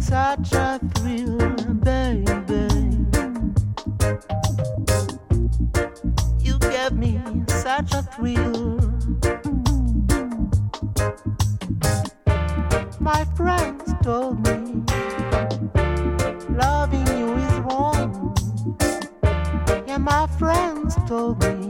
such a thrill, baby. You gave me such a thrill. My friends told me loving you is wrong. Yeah, my friends told me